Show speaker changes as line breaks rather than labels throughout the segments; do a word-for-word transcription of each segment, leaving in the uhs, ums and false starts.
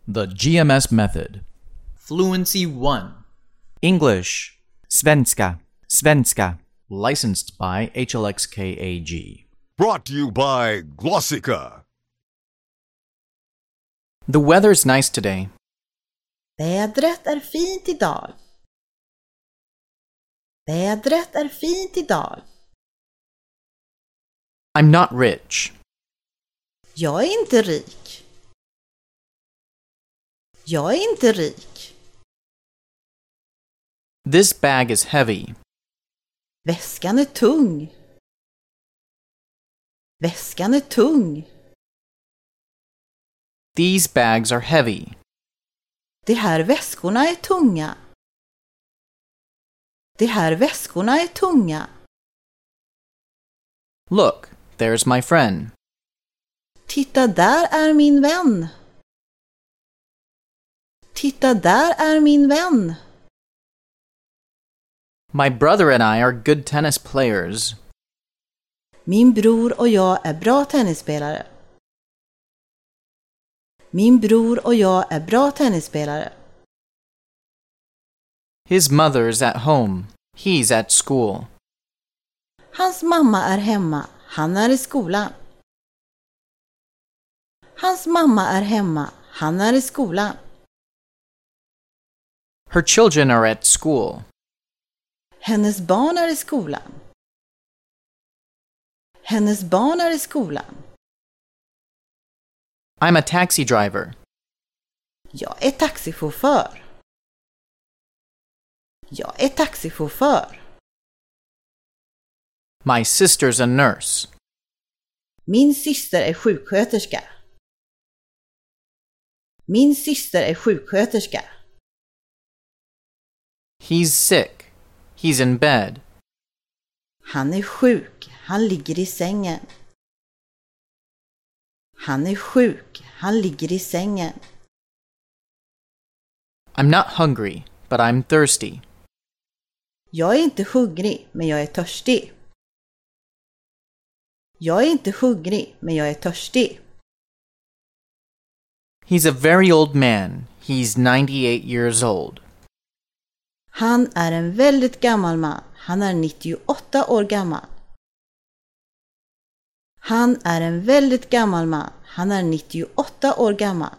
The G M S Method.
Fluency one.
English. Svenska. Svenska.
Licensed by H L X K A G.
Brought to you by Glossica.
The weather's nice today.
Vädret är fint idag. Vädret är fint idag.
I'm not rich.
Jag är inte rik. Jag är inte rik.
This bag is heavy.
Väskan är tung. Väskan är tung.
These bags are heavy.
De här väskorna är tunga. De här väskorna är tunga.
Look, there's my friend.
Titta, där är min vän. Titta, där är min vän.
My brother and I are good tennis players.
Min bror och jag är bra tennisspelare. Min bror och jag är bra tennisspelare.
His mother's at home. He's at school.
Hans mamma är hemma. Han är i skolan. Hans mamma är hemma. Han är i skolan.
Her children are at school.
Hennes barn är i skolan. Hennes barn är i skolan.
I'm a taxi driver.
Jag är taxichaufför. Jag är taxichaufför.
My sister's a nurse.
Min syster är sjuksköterska. Min syster är sjuksköterska.
He's sick. He's in bed.
Han är sjuk. Han ligger i sängen. Han är sjuk. Han ligger i sängen.
I'm not hungry, but I'm thirsty.
Jag är inte hungrig, men jag är törstig. Jag är inte hungrig, men jag är törstig.
He's a very old man. He's ninety-eight years old.
Han är en väldigt gammal man. Han är nittioåtta år gammal. Han är en väldigt gammal man. Han är nittioåtta år gammal.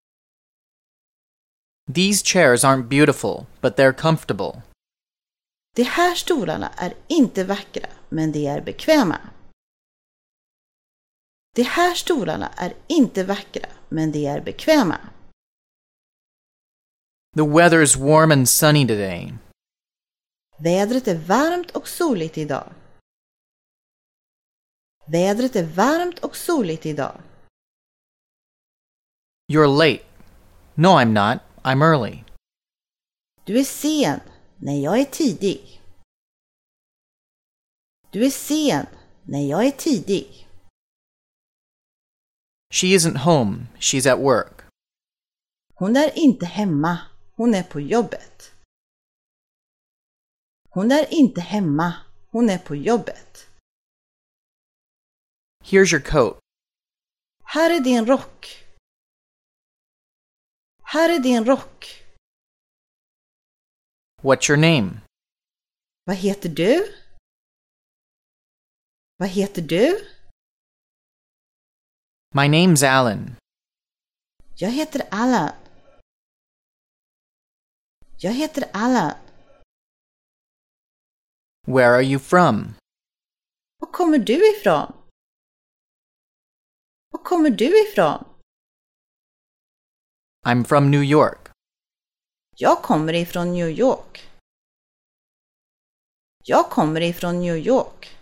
These chairs aren't beautiful, but they're comfortable.
De här stolarna är inte vackra, men de är bekväma. De här stolarna är inte vackra, men de är bekväma.
The weather's warm and sunny today.
Vädret är varmt och soligt idag. Vädret är varmt och soligt idag.
You're late. No, I'm not. I'm early.
Du är sen. Nej, jag är tidig. Du är sen. Nej, jag är tidig.
She isn't home. She's at work.
Hon är inte hemma. Hon är på jobbet. Hon är inte hemma. Hon är på jobbet.
Here's your coat.
Här är din rock. Här är din rock.
What's your name?
Vad heter du? Vad heter du?
My name's Alan.
Jag heter Alan. Jag heter Alan.
Where are you from?
Var kommer du ifrån? Var kommer du ifrån?
I'm from New York.
Jag kommer ifrån New York. Jag kommer ifrån New York.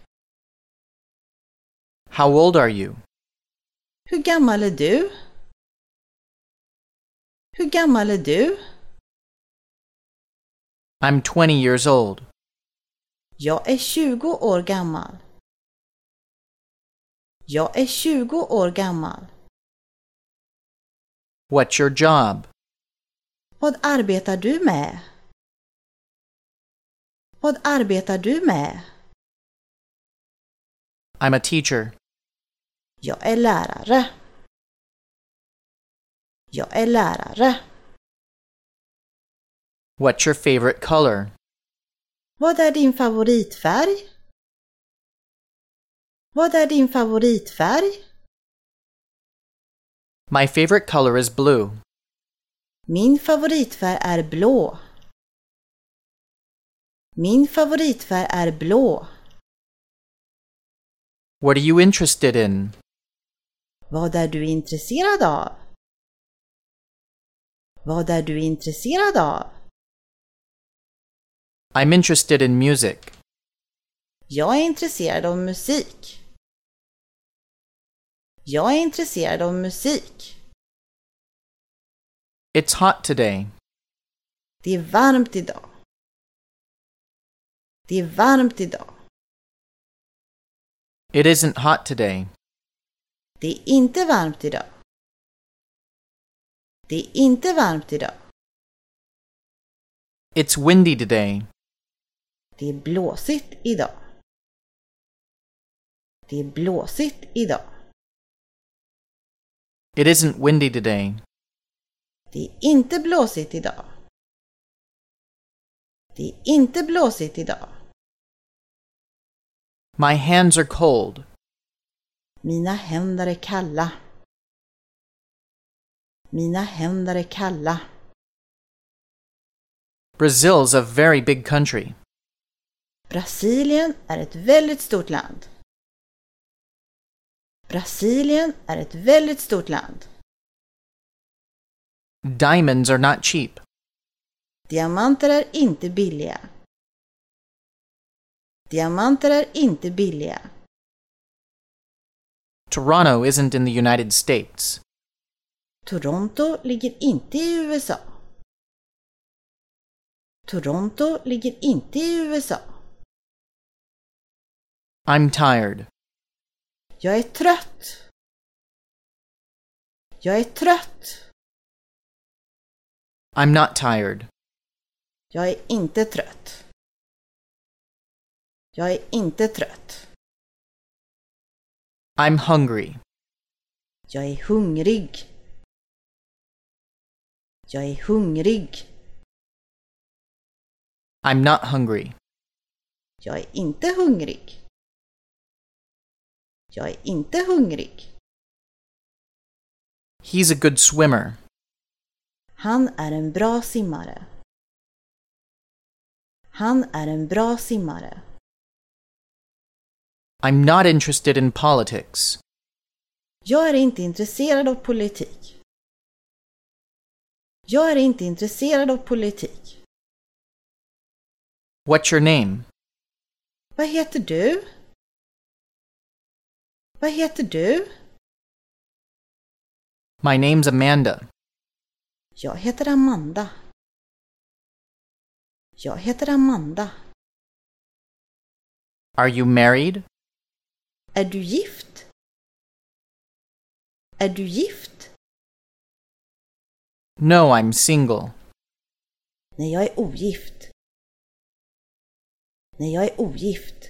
How old are you?
Hur gammal är du? Hur gammal är du?
I'm twenty years old.
Jag är tjugo år gammal. Jag är tjugo år gammal.
What's your job?
Vad arbetar du med? Vad arbetar du med?
I'm a teacher.
Jag är lärare. Jag är lärare.
What's your favorite color?
Vad är din favoritfärg? Vad är din favoritfärg?
My favorite color is blue.
Min favoritfärg är blå. Min favoritfärg är blå.
What are you interested in?
Vad är du intresserad av? Vad är du intresserad av?
I'm interested in music.
Jag är intresserad av musik. Jag är intresserad av musik.
It's hot today.
Det är varmt idag. Det är varmt idag.
It isn't hot today.
Det är inte varmt idag. Det är inte varmt idag.
It's windy today.
Det är blåsigt idag. Det är blåsigt idag.
It isn't windy today.
Det är inte blåsigt idag. Det är inte blåsigt idag.
My hands are cold.
Mina händer är kalla. Mina händer är kalla.
Brazil's a very big country.
Brasilien är ett väldigt stort land. Brasilien är ett väldigt stort land.
Diamonds are not cheap.
Diamanter är inte billiga. Diamanter är inte billiga.
Toronto isn't in the United States.
Toronto ligger inte i U S A. Toronto ligger inte i U S A.
I'm tired.
Jag är trött. Jag är trött.
I'm not tired.
Jag är inte trött. Jag är inte trött.
I'm hungry.
Jag är hungrig. Jag är hungrig.
I'm not hungry.
Jag är inte hungrig. Jag är inte hungrig.
He's a good swimmer.
Han är en bra simmare. Han är en bra simmare.
I'm not interested in politics.
Jag är inte intresserad av politik. Jag är inte intresserad av politik.
What's your name?
Vad heter du? Vad heter du?
My name's Amanda.
Jag heter Amanda. Jag heter Amanda.
Are you married?
Är du gift? Är du gift?
No, I'm single.
Nej, jag är ogift. Nej, jag är ogift.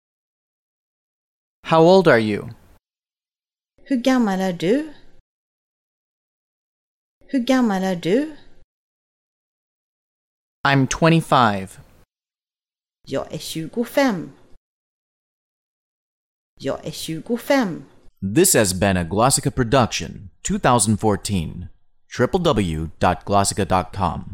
How old are you?
Hur gammal är du? Hur gammal är du?
I'm twenty-five.
Jag är tjugofem. Jag är tjugofem.
This has been a Glossica production, twenty fourteen. w w w dot glossica dot com